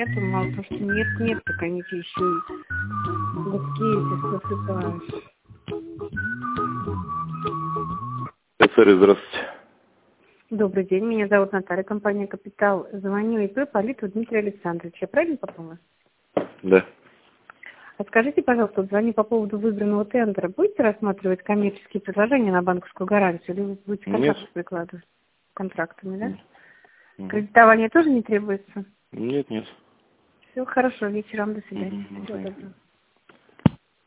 нету, мало того, что нет, так они тебе еще и гудки эти засыпаешь. Царь, здравствуйте. Добрый день, меня зовут Наталья, компания «Капитал». Звоню ИП Политу Дмитрия Александровича. Я правильно попала? Да. А скажите, пожалуйста, звоню по поводу выбранного тендера. Будете рассматривать коммерческие предложения на банковскую гарантию, или вы будете контракты прикладывать? Контрактами, да? Угу. Кредитование тоже не требуется? Нет. Все хорошо, вечером, до свидания. Угу. Всего доброго.